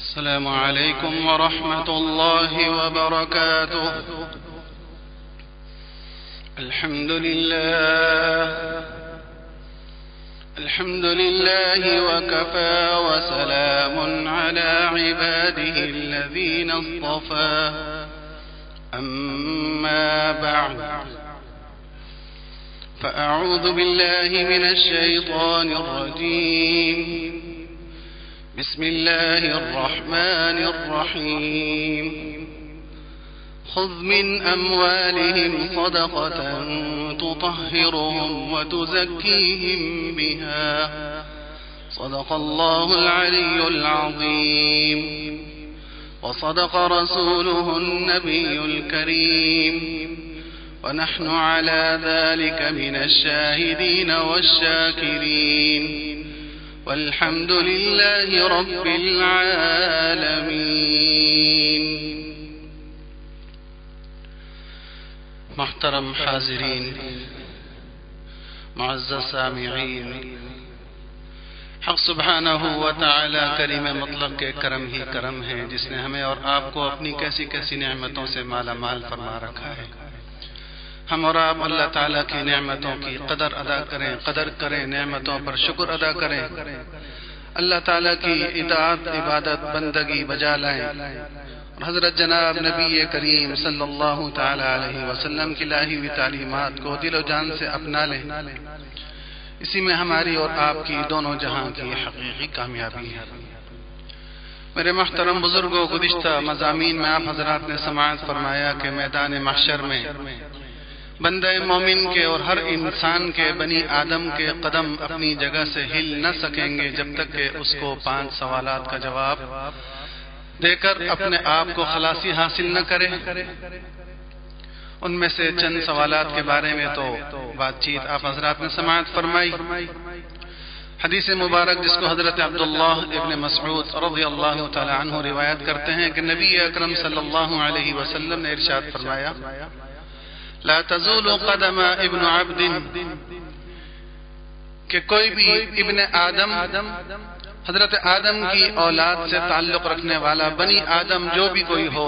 السلام عليكم ورحمة الله وبركاته. الحمد لله وكفى وسلام على عباده الذين اصطفى. أما بعد، فأعوذ بالله من الشيطان الرجيم. بسم الله الرحمن الرحيم. خذ من أموالهم صدقة تطهرهم وتزكيهم بها. صدق الله العلي العظيم، وصدق رسوله النبي الكريم، ونحن على ذلك من الشاهدين والشاكرين، والحمد لله رب العالمين. محترم حاضرین، معزز سامعین، حق سبحانہ و تعالی کریم مطلق کے کرم ہی کرم ہے، جس نے ہمیں اور آپ کو اپنی کیسی کیسی نعمتوں سے مالا مال فرما رکھا ہے. ہم اور آپ اللہ تعالیٰ کی نعمتوں کی قدر کریں، نعمتوں پر شکر ادا کریں، اللہ تعالیٰ کی اطاعت، عبادت، بندگی بجا لائیں، اور حضرت جناب نبی کریم صلی اللہ تعالیٰ علیہ وسلم کی لائی ہوئی تعلیمات کو دل و جان سے اپنا لیں. اسی میں ہماری اور آپ کی دونوں جہاں کی حقیقی کامیابی ہے. میرے محترم بزرگوں، گزشتہ مضامین میں آپ حضرات نے سماعت فرمایا کہ میدان محشر میں بندہ مومن کے اور ہر انسان کے، بنی آدم کے قدم اپنی جگہ سے ہل نہ سکیں گے جب تک کہ اس کو 5 سوالات کا جواب دے کر اپنے آپ کو خلاصی حاصل نہ کرے. ان میں سے چند سوالات کے بارے میں تو بات چیت آپ حضرات نے سماعت فرمائی. حدیث مبارک جس کو حضرت عبداللہ ابن مسعود رضی اللہ تعالی عنہ روایت کرتے ہیں کہ نبی اکرم صلی اللہ علیہ وسلم نے ارشاد فرمایا: لا تزول قدم ابن عبد، کہ کوئی بھی ابن آدم، حضرت آدم کی اولاد سے تعلق رکھنے والا بنی آدم جو بھی کوئی ہو،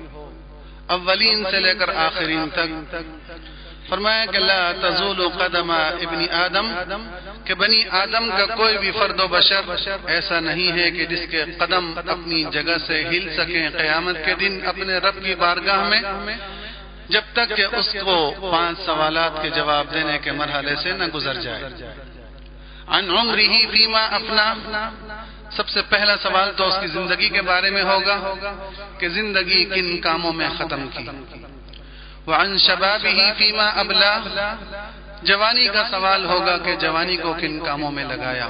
اولین سے لے کر آخرین تک، فرمایا کہ لا تزول قدم ابن آدم، کہ بنی آدم کا کوئی بھی فرد و بشر ایسا نہیں ہے کہ جس کے قدم اپنی جگہ سے ہل سکیں قیامت کے دن اپنے رب کی بارگاہ میں، جب تک کہ اس کو 5 سوالات کے جواب دینے کے مرحلے سے نہ گزر جائے. عن عمرہ فیما افنا، سب سے پہلا سوال تو اس کی زندگی کے بارے میں ہوگا کہ زندگی کن کاموں میں ختم کی. وعن شبابہ فیما ابلا، جوانی کا سوال ہوگا کہ جوانی کو کن کاموں میں لگایا.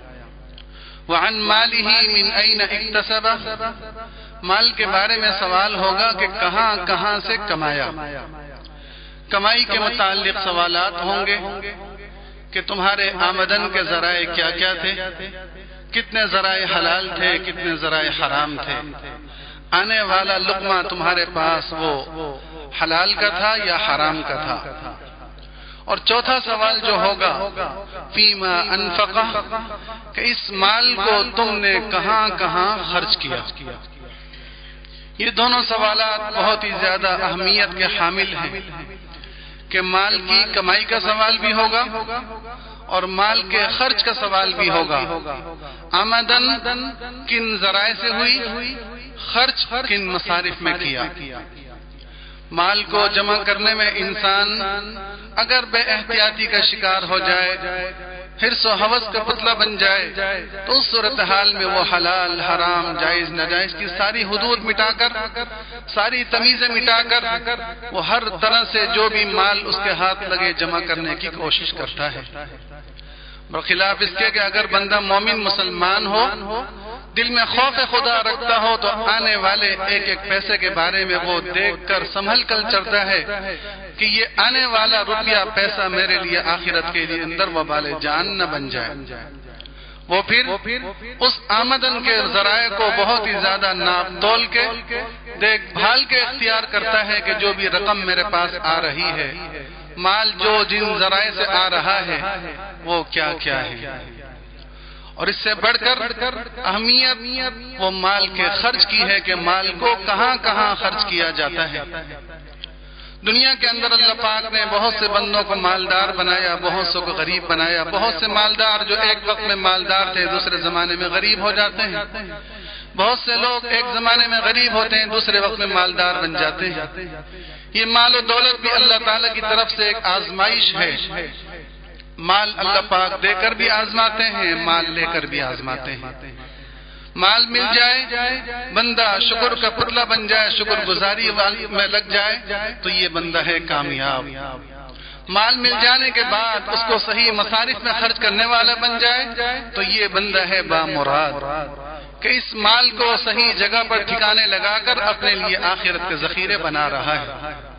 وعن مالہ من این اکتسب، مال کے بارے میں سوال ہوگا کہ کہاں کہاں سے کمایا. کمائی کے متعلق سوالات ہوں گے کہ تمہارے آمدن کے ذرائع کیا کیا تھے، کتنے ذرائع حلال تھے، کتنے ذرائع حرام تھے، آنے والا لقمہ تمہارے پاس وہ حلال کا تھا یا حرام کا تھا. اور چوتھا سوال جو ہوگا فیما انفقہ، کہ اس مال کو تم نے کہاں کہاں خرچ کیا. یہ دونوں سوالات بہت ہی زیادہ اہمیت کے حامل ہیں کہ مال کی کمائی کا سوال بھی ہوگا اور مال کے خرچ کا سوال بھی ہوگا. آمدن کن ذرائع سے ہوئی، خرچ کن مصارف میں کیا. مال کو جمع کرنے میں انسان اگر بے احتیاطی کا شکار ہو جائے، حرص و ہوس کا پتلا بن جائے، تو اس صورتحال میں وہ حلال، حرام، جائز، ناجائز کی ساری حدود مٹا کر، ساری تمیزیں مٹا کر، وہ ہر طرح سے جو بھی مال اس کے ہاتھ لگے جمع کرنے کی کوشش کرتا ہے. برخلاف اس کے کہ اگر بندہ مومن مسلمان ہو، دل میں خوف خدا رکھتا ہو، تو آنے والے ایک ایک پیسے کے بارے میں وہ دیکھ کر سنبھل کر چلتا ہے کہ یہ آنے والا روپیہ پیسہ میرے لیے آخرت کے لیے اندر وبال جان نہ بن جائے. وہ پھر اس آمدن کے ذرائع کو بہت ہی زیادہ ناپ تول کے دیکھ بھال کے اختیار کرتا ہے کہ جو بھی رقم میرے پاس آ رہی ہے، مال جو جن ذرائع سے آ رہا ہے وہ کیا کیا ہے. اور اس سے بڑھ کر اہمیت وہ مال کے خرچ کی ہے کہ مال کو کہاں کہاں خرچ کیا جاتا ہے۔ دنیا کے اندر اللہ پاک نے بہت سے بندوں کو مالدار بنایا، بہت سے کو غریب بنایا، بہت سے مالدار جو ایک وقت میں مالدار تھے دوسرے زمانے میں غریب ہو جاتے ہیں، بہت سے لوگ ایک زمانے میں غریب ہوتے ہیں دوسرے وقت میں مالدار بن جاتے ہیں۔ یہ مال و دولت بھی اللہ تعالیٰ کی طرف سے ایک آزمائش ہے۔ مال اللہ پاک دے کر بھی آزماتے ہیں، مال لے کر بھی آزماتے ہیں۔ مال مل جائے بندہ شکر کا پتلا بن جائے، شکر گزاری میں لگ جائے تو یہ بندہ ہے کامیاب۔ مال مل جانے کے بعد اس کو صحیح مصارف میں خرچ کرنے والا بن جائے تو یہ بندہ ہے بامراد، کہ اس مال کو صحیح جگہ پر ٹھکانے لگا کر اپنے لیے آخرت کے ذخیرے بنا رہا ہے۔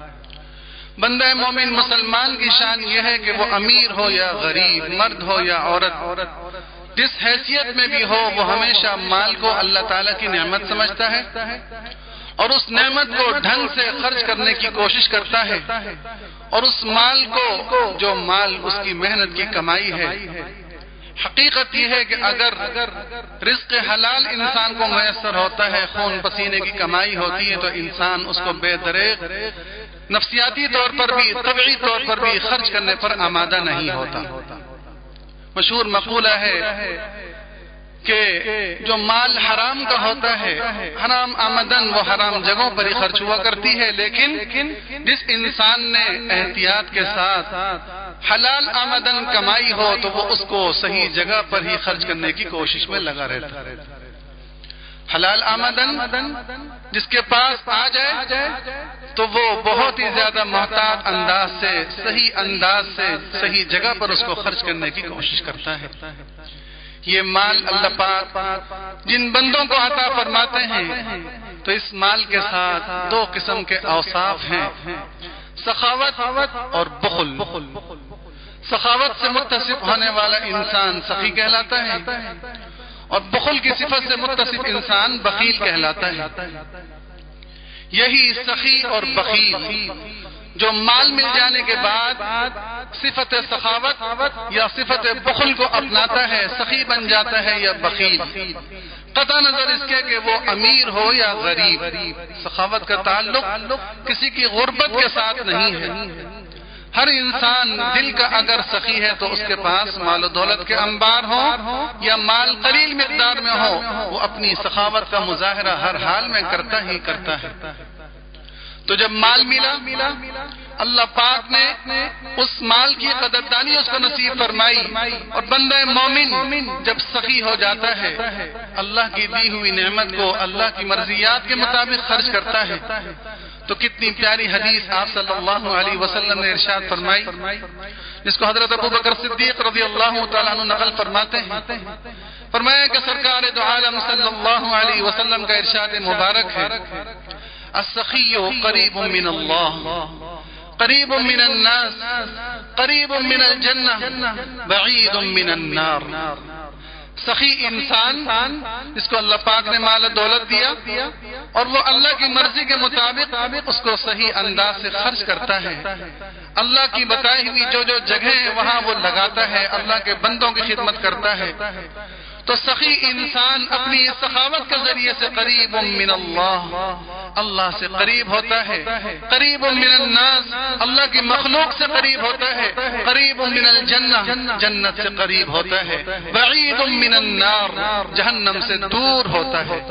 بندہ مومن مسلمان کی شان یہ ہے کہ وہ امیر ہو یا غریب، مرد ہو یا عورت، جس حیثیت میں بھی ہو وہ ہمیشہ مال کو اللہ تعالیٰ کی نعمت سمجھتا ہے اور اس نعمت کو ڈھنگ سے خرچ کرنے کی کوشش کرتا ہے، اور اس مال کو جو مال اس کی محنت کی کمائی ہے، حقیقت یہ ہے کہ اگر رزق حلال انسان کو میسر ہوتا ہے، خون پسینے کی کمائی ہوتی ہے، تو انسان اس کو بے دریغ نفسیاتی طور پر بھی طبعی طور پر بھی خرچ کرنے پر آمادہ نہیں ہوتا۔ مشہور مقولہ ہے کہ جو مال حرام کا ہوتا ہے، حرام آمدن وہ حرام جگہوں پر ہی خرچ ہوا کرتی ہے، لیکن جس انسان نے احتیاط کے ساتھ حلال آمدن کمائی ہو تو وہ اس کو صحیح جگہ پر ہی خرچ کرنے کی کوشش میں لگا رہتا ہے۔ حلال آمدن جس کے پاس آ جائے تو وہ بہت ہی زیادہ محتاط انداز سے، صحیح انداز سے، صحیح جگہ پر اس کو خرچ کرنے کی کوشش کرتا ہے۔ یہ مال اللہ پاک جن بندوں کو عطا فرماتے ہیں تو اس مال کے ساتھ دو قسم کے اوصاف ہیں، سخاوت اور بخل۔ سخاوت سے متصف ہونے والا انسان سخی کہلاتا ہے اور بخل کی صفت سے متصف انسان بخیل کہلاتا ہے۔ یہی سخی اور بخیل جو مال مل جانے کے بعد صفت سخاوت یا صفت بخل کو اپناتا ہے، سخی بن جاتا ہے یا بخیل، قطع نظر اس کے کہ وہ امیر ہو یا غریب۔ سخاوت کا تعلق کسی کی غربت کے ساتھ نہیں ہے۔ ہر انسان دل کا اگر سخی ہے تو اس کے پاس مال و دولت کے انبار ہوں یا مال قلیل مقدار میں ہو، وہ اپنی سخاوت کا مظاہرہ ہر حال میں کرتا ہی کرتا ہے۔ تو جب مال ملا، اللہ پاک نے اس مال کی قدردانی اس کو نصیب فرمائی، اور بندہ مومن جب سخی ہو جاتا ہے، اللہ کی دی ہوئی نعمت کو اللہ کی مرضیات کے مطابق خرچ کرتا ہے، تو کتنی پیاری حدیث آپ صلی اللہ علیہ وسلم نے ارشاد فرمائی، جس کو حضرت ابوبکر صدیق رضی اللہ تعالیٰ عنہ نقل فرماتے ہیں۔ فرمایا کہ سرکار دو عالم صلی اللہ علیہ وسلم کا ارشاد مبارک ہے، السخی قریب من اللہ، قریب من الناس، قریب من الجنہ، بعید من النار۔ سخی انسان جس کو اللہ پاک نے مال و دولت دیا اور وہ اللہ کی مرضی کے مطابق اس کو صحیح انداز سے خرچ کرتا ہے، اللہ کی بتائی ہوئی جو جو جگہیں وہاں وہ لگاتا ہے، اللہ کے بندوں کی خدمت کرتا ہے، تو سخی انسان اپنی سخاوت کے ذریعے سے قریب من اللہ، اللہ سے قریب ہوتا ہے، قریب من الناس، اللہ کی مخلوق سے قریب ہوتا ہے، قریب من الجنہ، جنت سے قریب ہوتا ہے، بعید من النار، جہنم سے دور ہوتا ہے۔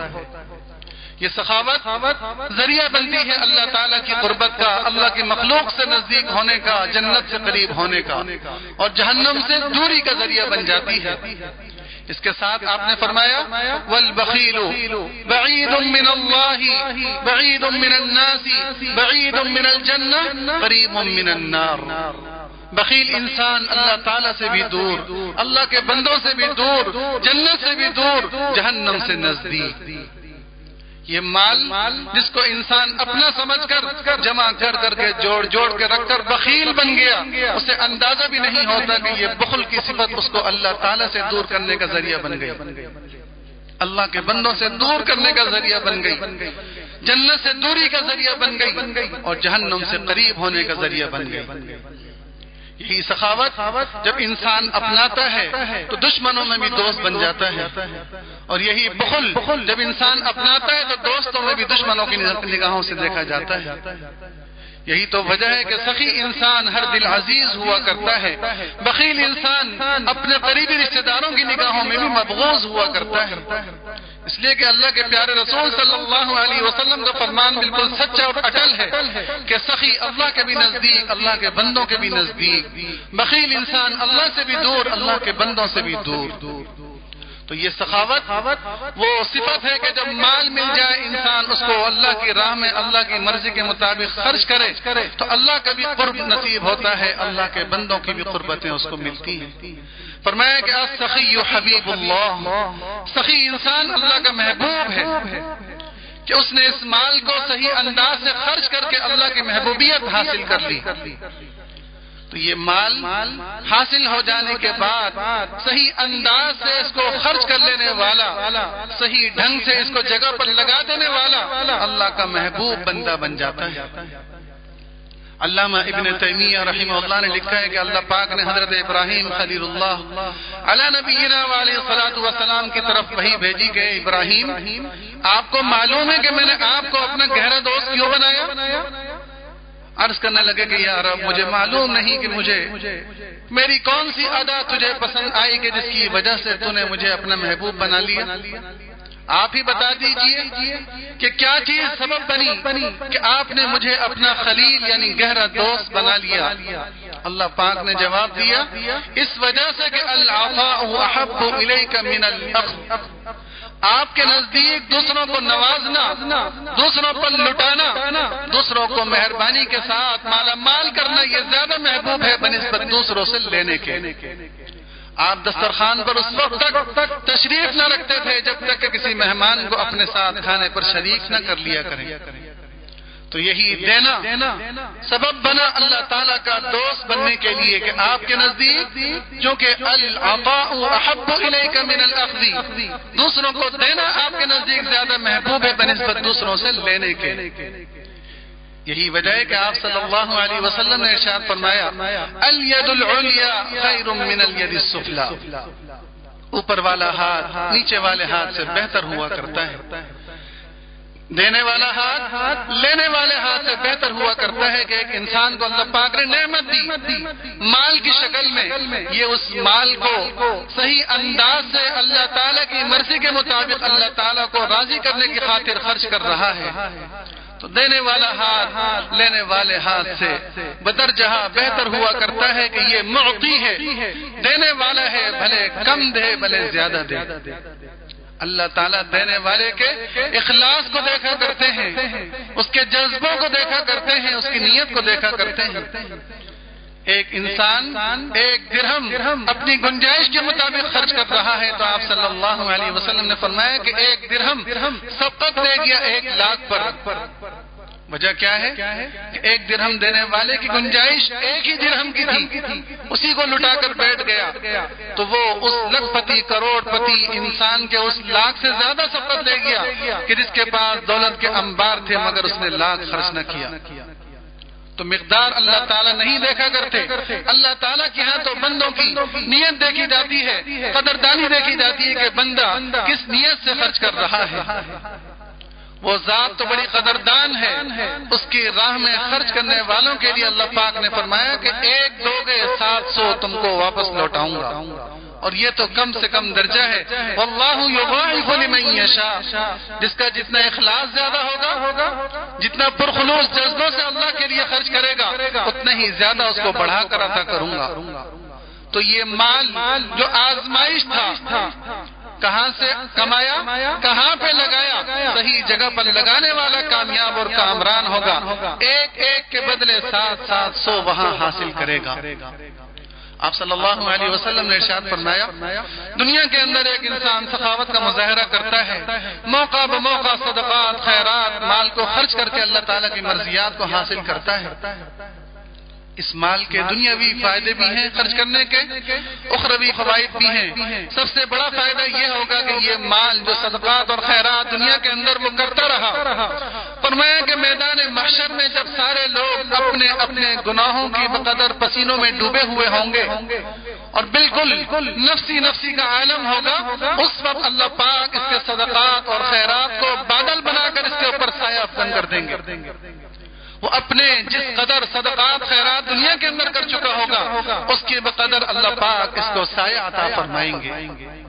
یہ سخاوت ذریعہ بنتی ہے اللہ تعالیٰ کی قربت کا، اللہ کی مخلوق سے نزدیک ہونے کا، جنت سے قریب ہونے کا، اور جہنم سے دوری کا ذریعہ بن جاتی ہے۔ اس کے ساتھ آپ نے فرمایا والبخیل بعید من اللہ، بعید من الناس، بعید من الجنہ، قریب من النار۔ بخیل انسان اللہ تعالیٰ سے بھی دور، اللہ کے بندوں سے بھی دور، جنت سے بھی دور، جہنم سے نزدیک۔ یہ مال جس کو انسان اپنا سمجھ کر جمع کر کر کے جوڑ کے رکھ کر بخیل بن گیا، اسے اندازہ بھی نہیں ہوتا کہ یہ بخل کی صفت اس کو اللہ تعالیٰ سے دور کرنے کا ذریعہ بن گئی، اللہ کے بندوں سے دور کرنے کا ذریعہ بن گئی، جنت سے دوری کا ذریعہ بن گئی، اور جہنم سے قریب ہونے کا ذریعہ بن گئی۔ یہی سخاوت جب انسان اپناتا ہے تو دشمنوں میں بھی دوست بن جاتا ہے، اور یہی بخل جب انسان اپناتا ہے تو دوستوں میں بھی دشمنوں کی نگاہوں سے دیکھا جاتا ہے۔ یہی تو وجہ ہے کہ سخی انسان ہر دل عزیز ہوا کرتا ہے، بخیل انسان اپنے قریبی رشتہ داروں کی نگاہوں میں بھی مبغوض ہوا کرتا ہے۔ اس لیے کہ اللہ کے پیارے رسول صلی اللہ علیہ وسلم کا فرمان بالکل سچا اور اٹل ہے کہ سخی اللہ کے بھی نزدیک، اللہ کے بندوں کے بھی نزدیک، بخیل انسان اللہ سے بھی دور، اللہ کے بندوں سے بھی دور۔ تو یہ سخاوت وہ صفت ہے کہ جب مال مل جائے انسان اس کو اللہ کی راہ میں اللہ کی مرضی کے مطابق خرچ کرے تو اللہ کا بھی قرب نصیب ہوتا ہے، اللہ کے بندوں کی بھی قربتیں اس کو ملتی ہیں۔ فرمایا کہ السخی حبیب اللہ، سخی انسان اللہ کا محبوب ہے کہ اس نے اس مال کو صحیح انداز سے خرچ کر کے اللہ کی محبوبیت حاصل کر لی۔ تو یہ مال حاصل ہو جانے کے بعد صحیح انداز سے اس کو خرچ کر لینے والا، صحیح ڈھنگ سے اس کو جگہ پر لگا دینے والا اللہ کا محبوب بندہ بن جاتا ہے۔ علامہ ابن تیمیہ رحمہ اللہ نے لکھا ہے کہ اللہ پاک نے حضرت ابراہیم خلیل اللہ علی نبینا علیہ الصلوۃ والسلام کی طرف وحی بھیجی کہ ابراہیم آپ کو معلوم ہے کہ میں نے آپ کو اپنا گہرا دوست کیوں بنایا؟ عرض کرنے لگے کہ یا رب مجھے معلوم نہیں کہ میری کون سی ادا تجھے پسند آئی کہ جس کی وجہ سے تو نے مجھے اپنا محبوب بنا لیا، آپ ہی بتا دیجئے کہ کیا چیز سبب بنی کہ آپ نے مجھے اپنا خلیل یعنی گہرا دوست بنا لیا۔ اللہ پاک نے جواب دیا اس وجہ سے کہ العطاء احب الیک من الاخذ، آپ کے نزدیک دوسروں کو نوازنا، دوسروں پر لٹانا، دوسروں کو مہربانی کے ساتھ مالا مال کرنا یہ زیادہ محبوب ہے بنسبت دوسروں سے لینے کے۔ آپ دسترخوان پر اس وقت تک تشریف نہ رکھتے تھے جب تک کہ کسی مہمان کو اپنے ساتھ کھانے پر شریک نہ کر لیا کریں۔ تو یہی دینا سبب بنا اللہ تعالیٰ کا دوست بننے کے لیے کہ آپ کے نزدیک جو کہ العطاء احب الیک من الاخذ، دوسروں کو دینا آپ کے نزدیک زیادہ محبوب ہے بنسبت دوسروں سے لینے کے۔ یہی وجہ ہے کہ آپ صلی اللہ علیہ وسلم نے ارشاد فرمایا الید العلیا خیر من الید السفلی، اوپر والا ہاتھ نیچے والے ہاتھ سے بہتر ہوا کرتا ہے۔ دینے والا ہاتھ لینے والے ہاتھ سے بہتر ہوا کرتا ہے کہ ایک انسان کو اللہ پاک نے نعمت دی مال کی شکل میں، یہ اس مال کو صحیح انداز سے اللہ تعالیٰ کی مرضی کے مطابق اللہ تعالیٰ کو راضی کرنے کی خاطر خرچ کر رہا ہے، تو دینے والا ہاتھ لینے والے ہاتھ سے بدرجہ بہتر ہوا کرتا ہے کہ یہ معطی ہے، دینے والا ہے، بھلے کم دے بھلے زیادہ دے۔ اللہ تعالیٰ دینے والے کے اخلاص کو دیکھا کرتے ہیں، اس کے جذبوں کو دیکھا کرتے ہیں، اس کی نیت کو دیکھا کرتے ہیں۔ ایک انسان ایک درہم اپنی گنجائش کے مطابق خرچ کر رہا ہے تو آپ صلی اللہ علیہ وسلم نے فرمایا کہ ایک درہم سبقت دے گیا 1 لاکھ پر۔ وجہ کیا ہے کہ ایک درہم دینے والے کی گنجائش ایک ہی درہم کی تھی، اسی کو لٹا کر بیٹھ گیا تو وہ اس لکھ پتی کروڑ پتی انسان کے اس لاکھ سے زیادہ سبقت لے گیا کہ جس کے پاس دولت کے انبار تھے مگر اس نے لاکھ خرچ نہ کیا۔ تو مقدار اللہ تعالیٰ نہیں دیکھا کرتے، اللہ تعالیٰ کے ہاں تو بندوں کی نیت دیکھی جاتی ہے، قدردانی دیکھی جاتی ہے کہ بندہ کس نیت سے خرچ کر رہا ہے۔ وہ ذات تو بڑی قدردان ہے، اس کی راہ میں خرچ کرنے والوں کے لیے اللہ پاک نے فرمایا کہ 1 دو گے 700 تم کو واپس لوٹاؤں گا، اور یہ تو کم سے کم درجہ ہے۔ واللہ یضاعف لمن یشاء، جس کا جتنا اخلاص زیادہ ہوگا، جتنا پرخلوص جذبوں سے اللہ کے لیے خرچ کرے گا، اتنا ہی زیادہ اس کو بڑھا کر عطا کروں گا۔ تو یہ مال جو آزمائش تھا، کہاں سے کمایا، کہاں پہ لگایا، صحیح جگہ پر لگانے والا کامیاب اور کامران ہوگا، ایک ایک کے بدلے 700 وہاں حاصل کرے گا۔ آپ صلی اللہ علیہ وسلم نے ارشاد فرمایا دنیا کے اندر ایک انسان سخاوت کا مظاہرہ کرتا ہے، موقع بموقع صدقات خیرات مال کو خرچ کر کے اللہ تعالیٰ کی مرضیات کو حاصل کرتا ہے۔ اس مال کے دنیاوی فائدے بھی ہیں خرچ کرنے کے، اخروی فوائد بھی ہیں۔ سب سے بڑا فائدہ یہ ہوگا کہ یہ مال جو صدقات اور خیرات دنیا کے اندر وہ کرتا رہا، فرمایا کہ میدان محشر میں جب سارے لوگ اپنے اپنے گناہوں کی بقدر پسینوں میں ڈوبے ہوئے ہوں گے اور بالکل نفسی نفسی کا عالم ہوگا، اس وقت اللہ پاک اس کے صدقات اور خیرات کو بادل بنا کر اس کے اوپر سایہ افزن کر دیں گے۔ وہ اپنے جس قدر صدقات خیرات دنیا کے اندر کر چکا ہوگا اس کے بقدر اللہ پاک اس کو سایہ عطا فرمائیں گے۔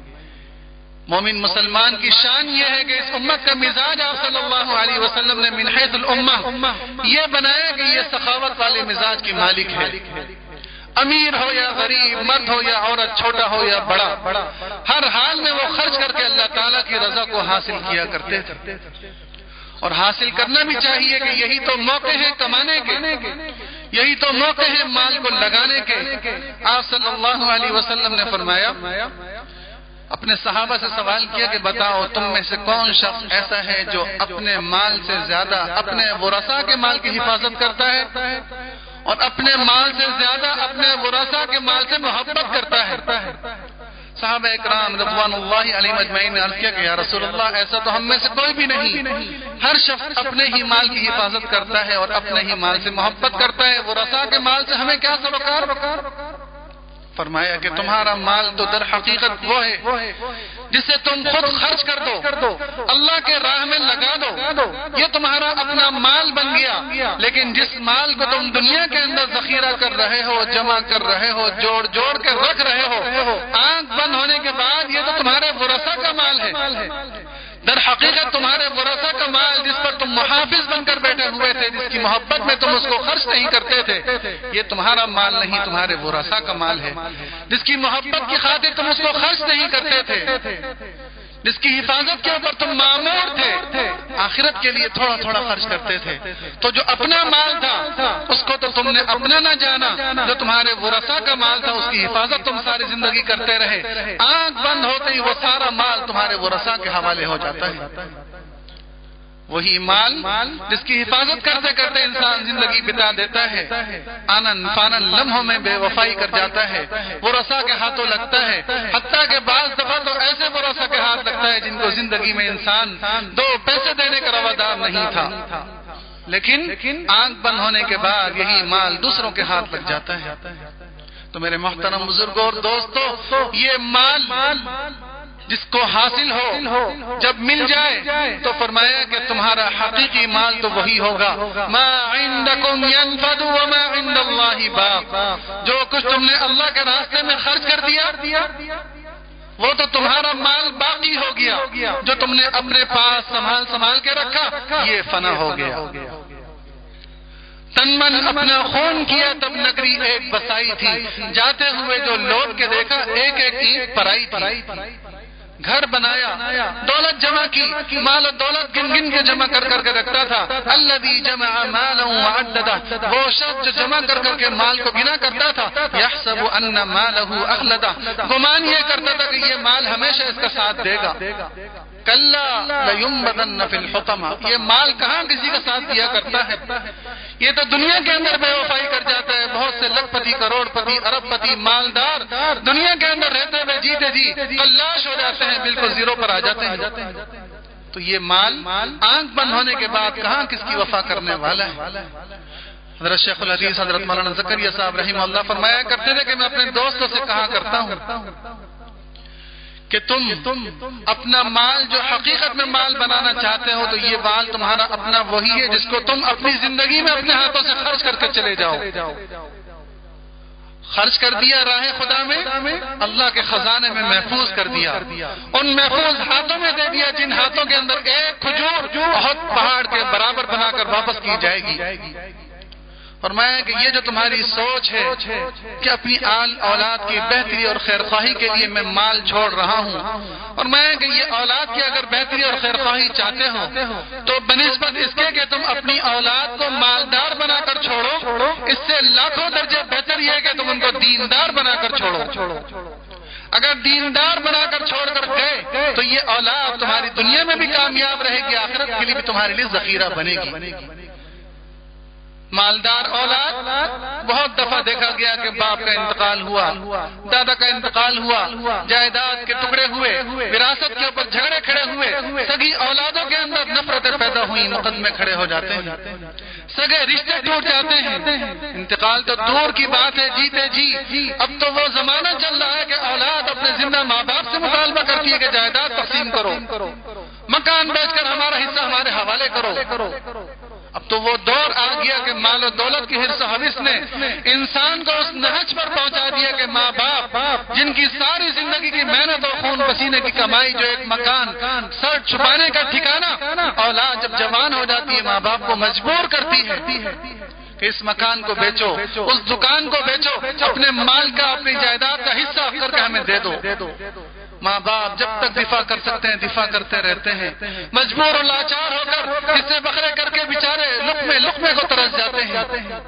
مومن مسلمان کی شان یہ ہے کہ اس امت کا مزاج آپ صلی اللہ علیہ وسلم نے من حیث الامہ یہ بنایا کہ یہ سخاوت والے مزاج کی مالک ہے۔ امیر ہو یا غریب، مرد ہو یا عورت، چھوٹا ہو یا بڑا، ہر حال میں وہ خرچ کر کے اللہ تعالیٰ کی رضا کو حاصل کیا کرتے تھے، اور حاصل کرنا بھی چاہیے کہ یہی تو موقع ہے کمانے کے، یہی تو موقع ہے مال کو لگانے کے۔ آپ صلی اللہ علیہ وسلم نے فرمایا، اپنے صحابہ سے سوال کیا کہ بتاؤ تم میں سے کون شخص ایسا ہے جو اپنے مال سے زیادہ اپنے ورثاء کے مال کی حفاظت کرتا ہے اور اپنے مال سے زیادہ اپنے ورثاء کے مال سے محبت کرتا ہے؟ صحابہ اکرام رضوان اللہ علیہم اجمعین نے عرض کیا کہ یا رسول اللہ ایسا تو ہم میں سے کوئی بھی نہیں، ہر شخص اپنے ہی مال کی حفاظت کرتا ہے اور اپنے ہی مال سے محبت کرتا ہے، ورثاء کے مال سے ہمیں کیا سروکار؟ فرمایا کہ تمہارا مال تو در حقیقت وہ ہے جسے تم خود خرچ کر دو، اللہ کے راہ میں لگا دو، یہ تمہارا اپنا مال بن گیا۔ لیکن جس مال کو تم دنیا کے اندر ذخیرہ کر رہے ہو، جمع کر رہے ہو، جوڑ جوڑ کے رکھ رہے ہو، آنکھ بند ہونے کے بعد یہ تو تمہارے ورثاء کا مال ہے۔ در حقیقت تمہارے ورثاء کا مال جس پر تم محافظ بن کر بیٹھے ہوئے تھے، جس کی محبت میں تم اس کو خرچ نہیں کرتے تھے، یہ تمہارا مال نہیں، تمہارے ورثاء کا مال ہے۔ جس کی محبت کی خاطر تم اس کو خرچ نہیں کرتے تھے، جس کی حفاظت کے اوپر تم مامور تھے، آخرت کے لیے تھوڑا تھوڑا خرچ کرتے تھے، تو جو اپنا مال تھا اس کو تو تم نے اپنا نہ جانا، جو تمہارے ورثاء کا مال تھا اس کی حفاظت تم ساری زندگی کرتے رہے، آنکھ بند ہوتے ہی وہ سارا مال تمہارے ورثاء کے حوالے ہو جاتا ہے۔ وہی مال جس کی حفاظت کرتے کرتے انسان زندگی بتا دیتا ہے، آنن فانن لمحوں میں بے وفائی کر جاتا ہے، ورثاء کے ہاتھوں لگتا ہے، حتیٰ کہ بعض دفعہ تو ایسے ورثاء کے ہاتھ لگتا ہے جن کو زندگی میں انسان 2 پیسے دینے کا روادار نہیں تھا، لیکن آنکھ بند ہونے کے بعد یہی مال دوسروں کے ہاتھ لگ جاتا ہے۔ تو میرے محترم بزرگوں اور دوستو، یہ مال جس کو حاصل ہو جب مل جائے تو فرمایا کہ تمہارا حقیقی مال تو وہی ہوگا، ما عندکم ينفد وما عند اللہ باق، جو کچھ تم نے اللہ کے راستے میں خرچ کر دیا وہ تو تمہارا مال باقی ہو گیا، جو تم نے اپنے پاس سنبھال کے رکھا یہ فنا ہو گیا۔ تن من اپنا خون کیا تب نگری ایک بسائی تھی، جاتے ہوئے جو لوٹ کے دیکھا ایک ایک اینٹ پرائی تھی۔ گھر بنایا، دولت جمع کی، مال و دولت گن گن کے جمع کر کے رکھتا تھا۔ الذی جمع مالا وعددہ، وہ شخص جو جمع کر کے مال کو گنا کرتا تھا، یحسب ان مالہ اخلدہ، گمان یہ کرتا تھا کہ یہ مال ہمیشہ اس کا ساتھ دے گا۔ کلا لینبذن فی الحطمہ، یہ مال کہاں کسی کا ساتھ دیا کرتا ہے، یہ تو دنیا کے اندر بے وفائی کر جاتا ہے۔ بہت سے لکھ پتی، کروڑ پتی، ارب پتی، مالدار دنیا کے اندر رہتے ہوئے جیتے جی قلاش ہو جاتے ہیں، بالکل زیرو پر آ جاتے ہیں۔ تو یہ مال آنکھ بند ہونے کے بعد کہاں کس کی وفا کرنے والا ہے۔ حضرت شیخ الحدیث حضرت مولانا زکریا صاحب رحمہ اللہ فرمایا کرتے تھے کہ میں اپنے دوستوں سے کہا کرتا ہوں کہ تم اپنا مال جو حقیقت میں مال بنانا چاہتے ہو تو یہ مال تمہارا اپنا وہی ہے جس کو تم اپنی زندگی میں اپنے ہاتھوں سے خرچ کر کے چلے جاؤ۔ خرچ کر دیا راہ خدا میں، اللہ کے خزانے میں محفوظ کر دیا، ان محفوظ ہاتھوں میں دے دیا جن ہاتھوں کے اندر ایک کھجور بہت پہاڑ کے برابر بنا کر واپس کی جائے گی۔ فرمایا کہ یہ جو تمہاری سوچ ہے کہ اپنی آل اولاد کی بہتری اور خیرخواہی کے لیے میں مال چھوڑ رہا ہوں، اور میں کہ یہ اولاد کی اگر بہتری اور خیرخواہی چاہتے ہو تو بنسبت اس کے کہ تم اپنی اولاد کو مالدار بنا کر چھوڑو، اس سے لاکھوں درجے بہتر یہ ہے کہ تم ان کو دیندار بنا کر چھوڑو۔ اگر دیندار بنا کر چھوڑ کر گئے تو یہ اولاد تمہاری دنیا میں بھی کامیاب رہے گی، آخرت کے لیے بھی تمہارے لیے ذخیرہ بنے گی۔ مالدار اولاد بہت دفعہ دیکھا گیا کہ باپ کا انتقال ہوا، دادا کا انتقال ہوا، جائیداد کے ٹکڑے ہوئے، وراثت کے اوپر جھگڑے کھڑے ہوئے، سگی اولادوں کے اندر نفرت عورتیں پیدا ہوئی مقدمے کھڑے ہو جاتے ہیں، سگے رشتے ٹوٹ جاتے ہیں، انتقال تو دور کی بات ہے، جیتے جی اب تو وہ زمانہ چل رہا ہے کہ اولاد اپنے زندہ ماں باپ سے مطالبہ کرتی ہے کہ جائیداد تقسیم کرو، مکان بیچ کر ہمارا حصہ ہمارے حوالے کرو۔ اب تو وہ دور آ گیا کہ مال و دولت کی حرص و حوث نے انسان کو اس نہج پر پہنچا دیا کہ ماں باپ جن کی ساری زندگی کی محنت اور خون پسینے کی کمائی جو ایک مکان سر چھپانے کا ٹھکانہ، اولاد جب جوان ہو جاتی ہے ماں باپ کو مجبور کرتی ہے کہ اس مکان کو بیچو، اس دکان کو بیچو، اپنے مال کا اپنی جائیداد کا حصہ کر کے ہمیں دے دو۔ ماں باپ جب تک دفاع کر سکتے ہیں دفاع کرتے رہتے ہیں، مجبور و لاچار ہو کر حصے بکھرے کر کے بیچارے لقمے کو ترس جاتے ہیں۔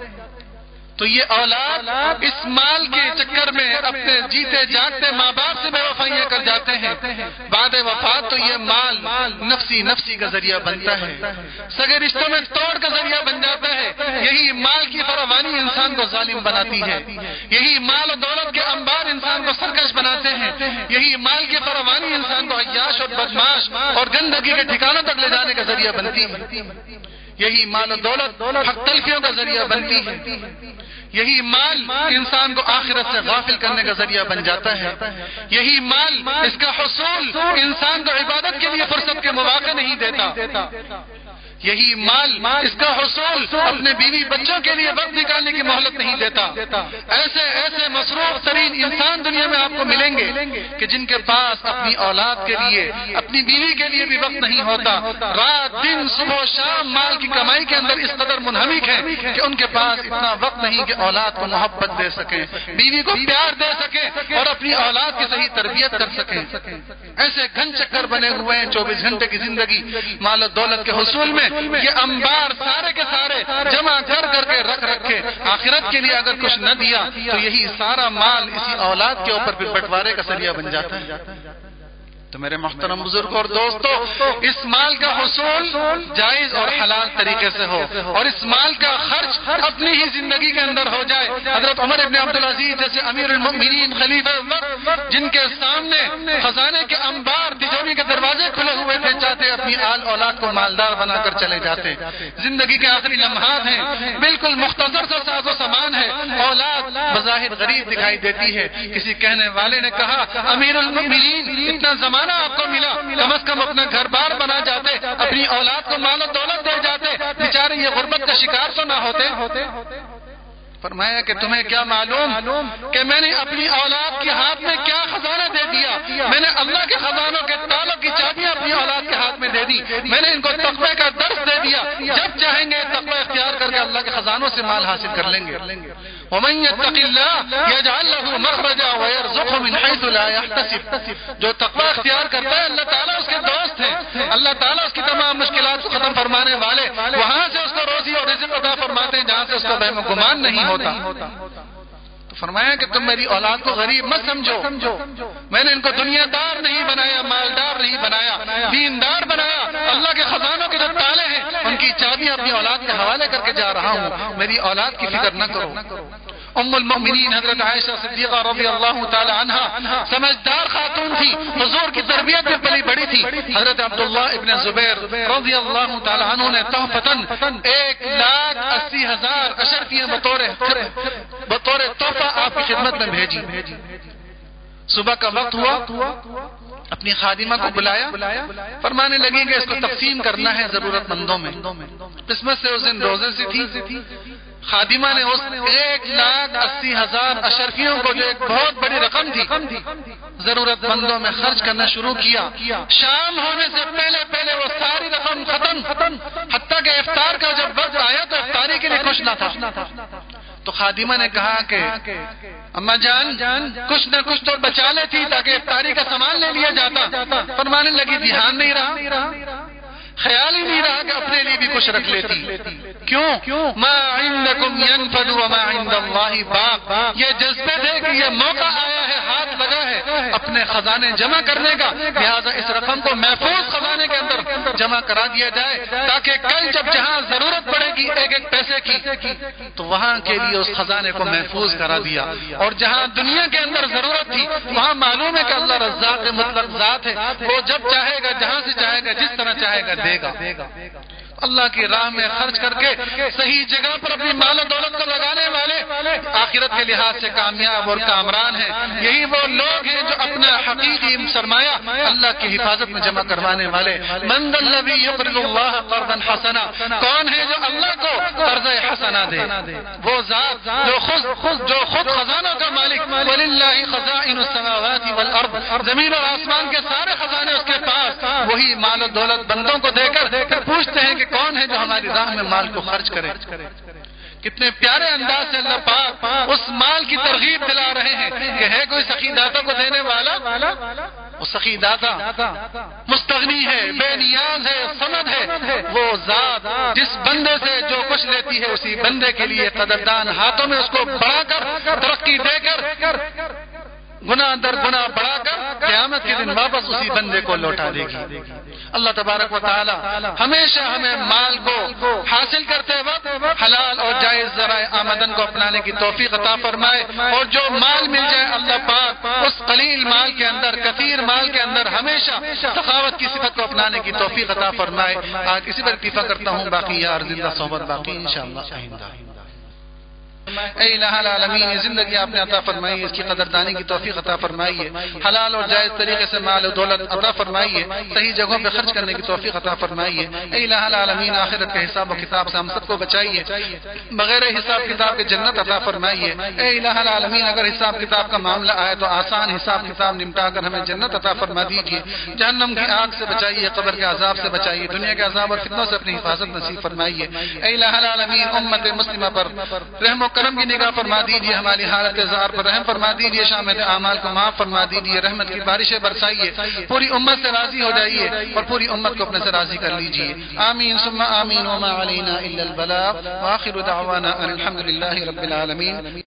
تو یہ اولاد اس مال کے چکر میں اپنے جیتے جاگتے ماں باپ سے بے وفائیاں کر جاتے ہیں، بعد وفات تو یہ مال نفسی کا ذریعہ بنتا ہے، سگے رشتوں میں توڑ کا ذریعہ بن جاتا ہے۔ یہی مال کی فراوانی انسان کو ظالم بناتی ہے، یہی مال و دولت کے انبار انسان کو سرکش بناتے ہیں، یہی مال کی فراوانی انسان کو عیاش اور بدماش اور گندگی کے ٹھکانوں تک لے جانے کا ذریعہ بنتی ہے، یہی مال و دولت حق تلفیوں کا ذریعہ بنتی ہے، یہی مال انسان کو آخرت سے غافل کرنے کا ذریعہ بن جاتا ہے، یہی مال اس کا حصول انسان کو عبادت کے لیے فرصت کے مواقع نہیں دیتا، یہی مال اس کا حصول اپنے بیوی بچوں کے لیے وقت نکالنے کی مہلت نہیں دیتا۔ ایسے مصروف ترین انسان دنیا میں آپ کو ملیں گے کہ جن کے پاس اپنی اولاد کے لیے اپنی بیوی کے لیے بھی وقت نہیں ہوتا، رات دن صبح و شام مال کی کمائی کے اندر اس قدر منہمک ہے کہ ان کے پاس اتنا وقت نہیں کہ اولاد کو محبت دے سکیں، بیوی کو پیار دے سکیں اور اپنی اولاد کی صحیح تربیت کر سکیں۔ ایسے گھن چکر بنے ہوئے ہیں 24 گھنٹے کی زندگی مال و دولت کے حصول میں، یہ انبار سارے کے سارے جمع کر کے رکھے، آخرت کے لیے اگر کچھ نہ دیا تو یہی سارا مال اسی اولاد کے اوپر پھر بٹوارے کا ذریعہ بن جاتا ہے۔ تو میرے محترم بزرگ اور دوستو، اس مال کا حصول جائز اور حلال طریقے سے ہو اور اس مال کا خرچ اپنی ہی زندگی کے اندر ہو جائے۔ حضرت عمر ابن عبدالعزیز جیسے امیر المؤمنین خلیفہ وقت جن کے سامنے خزانے کے انبار تجوری کے دروازے کھلے ہوئے تھے، چاہتے اپنی آل اولاد کو مالدار بنا کر چلے جاتے۔ زندگی کے آخری لمحات ہیں، بالکل مختصر سا ساز و سامان ہے، اولاد بظاہر غریب دکھائی دیتی ہے۔ کسی کہنے والے نے کہا امیر المؤمنین اتنا زمانہ آپ کو ملا، کم از کم اپنا گھر بار بنا جاتے، اپنی اولاد کو مال و دولت دے جاتے، بیچارے یہ غربت کا شکار تو نہ ہوتے۔ فرمایا کہ تمہیں کیا معلوم کہ میں نے اپنی اولاد کے ہاتھ میں کیا خزانہ دے دیا، میں نے اللہ کے خزانوں کے تالوں کی چابیاں اپنی اولاد کے ہاتھ میں دے دی، میں نے ان کو تقوی کا درس دے دیا، جب چاہیں گے تقوی اختیار کر کے اللہ کے خزانوں سے مال حاصل کر لیں گے۔ وَمَن يَتَّقِ اللَّهَ يَجْعَل لَّهُ مَخْرَجًا وَيَرْزُقْهُ مِنْ حَيْثُ لَا يَحْتَسِبُ، جو تقوی اختیار کرتا ہے اللہ تعالیٰ اس کے دوست ہیں، اللہ تعالیٰ اس کی تمام مشکلات کو ختم فرمانے والے، وہاں سے اس کو روزی اور رزق عطا فرماتے ہیں جہاں سے اس کو وہم و گمان نہیں ہوتا۔ تو فرمایا کہ تم میری اولاد کو غریب مت سمجھو، میں نے ان کو دنیا دار نہیں بنایا، مالدار نہیں بنایا، دیندار بنایا، اللہ کے خزانوں کے جو تالے ہیں ان کی چابیاں اپنی اولاد کے حوالے کر کے جا رہا ہوں، میری اولاد کی فکر نہ کرو۔ ام المؤمنین حضرت عائشہ صدیقہ رضی اللہ تعالی عنہا سمجھدار خاتون تھی، حضور کی تربیت میں پلی بڑی تھی۔ حضرت عبداللہ ابن زبیر رضی اللہ تعالی عنہ نے تحفتاً 1,80,000 اشرفیاں بطور تحفہ آپ کی خدمت میں بھیجی۔ صبح کا وقت ہوا، اپنی خادمہ کو بلایا، فرمانے لگی کہ اس کو تقسیم کرنا ہے ضرورت مندوں میں۔ قسمت سے اس دن روزے سے تھی، خادمہ نے اس 1,80,000 اشرفیوں کو جو ایک بہت بڑی رقم تھی ضرورت مندوں میں خرچ کرنا شروع کیا۔ شام ہونے سے پہلے وہ ساری رقم ختم، حتیٰ کہ افطار کا جب وقت آیا تو افطاری کے لیے کچھ نہ تھا۔ تو خادمہ نے کہا کہ اما جان کچھ نہ کچھ تو بچا لیتی تاکہ افطاری کا سامان لے لیا جاتا۔ فرمانے لگی دھیان نہیں رہا، خیال ہی نہیں رہا کہ اپنے لیے بھی کچھ رکھ لیتی۔ کیوں؟ ما عندکم ينفد وما عند اللہ باق، یہ جذبے تھے کہ یہ موقع آیا ہے، ہاتھ لگا ہے اپنے خزانے جمع کرنے کا، لہذا اس رقم کو محفوظ خزانے کے اندر جمع کرا دیا جائے تاکہ کل جب جہاں ضرورت پڑے گی ایک پیسے کی تو وہاں کے لیے اس خزانے کو محفوظ کرا دیا، اور جہاں دنیا کے اندر ضرورت تھی وہاں معلوم ہے کہ اللہ رزاق مطلق ذات ہے، وہ جب چاہے گا جہاں سے چاہے گا جس طرح چاہے گا دے دے گا۔ اللہ کی راہ میں خرچ کر کے صحیح جگہ پر اپنی مال و دولت کو لگانے والے آخرت کے لحاظ سے کامیاب اور کامران ہیں۔ یہی وہ لوگ ہیں جو اپنا حقیقی سرمایہ اللہ کی حفاظت میں جمع کروانے والے۔ من ذا الذی یقرض اللہ قرضا حسنا، کون ہے جو اللہ کو قرض حسنا دے؟ وہ ذات جو خود خزانوں کا مالک، وللہ خزائن السماوات والارض، زمین اور آسمان کے سارے خزانے اس کے پاس، وہی مال و دولت بندوں کو دے کر پوچھتے ہیں کہ کون ہے جو ہماری راہ میں مال کو خرچ کرے۔ کتنے پیارے انداز سے اللہ پاک اس مال کی ترغیب دلا رہے ہیں کہ ہے کوئی سخی داتا کو دینے والا؟ وہ سخی داتا مستغنی ہے، بے نیاز ہے، صمد ہے، وہ ذات جس بندے سے جو کچھ لیتی ہے اسی بندے کے لیے قدردان ہاتھوں میں اس کو بڑھا کر ترقی دے کر گناہ در گناہ بڑھا کر قیامت کے دن واپس اسی بندے کو لوٹا دے گی۔ اللہ تبارک و تعالی ہمیشہ ہمیں مال کو حاصل کرتے وقت حلال اور جائز ذرائع آمدن کو اپنانے کی توفیق عطا فرمائے، اور جو مال مل جائے اللہ پاک اس قلیل مال کے اندر، کثیر مال کے اندر ہمیشہ سخاوت کی صفت کو اپنانے کی توفیق عطا فرمائے۔ آج اسی پر اکتفا کرتا ہوں، باقی یار زندہ صحبت باقی انشاءاللہ آئندہ۔ اے الہ العالمین، زندگی آپ نے عطا فرمائی، اس کی قدردانی کی توفیق عطا فرمائیے، حلال اور جائز طریقے سے مال و دولت عطا فرمائیے، صحیح جگہوں پہ خرچ کرنے کی توفیق عطا فرمائیے۔ اے الہ العالمین، آخرت کے حساب و کتاب سے ہم سب کو بچائیے، بغیر حساب کتاب کے جنت عطا فرمائیے۔ اے الہ العالمین، اگر حساب کتاب کا معاملہ آئے تو آسان حساب کتاب نمٹا کر ہمیں جنت عطا فرما دیجیے، جہنم کی آگ سے بچائیے، قبر کے عذاب سے بچائیے، دنیا کے عذاب اور فتنوں سے اپنی حفاظت نصیب فرمائیے۔ اے الہ العالمین، امت مسلمہ پر رحم و کرم کی نگاہ فرما دیجیے، ہماری حالت زار پر رحم فرما دیجیے، شامل اعمال کو معاف فرما دیجیے، رحمت کی بارشیں برسائیے، پوری امت سے راضی ہو جائیے اور پوری امت کو اپنے سے راضی کر لیجیے۔ آمین ثم آمین، وما علینا الا البلاغ، وآخر دعوانا ان الحمد للہ رب العالمین۔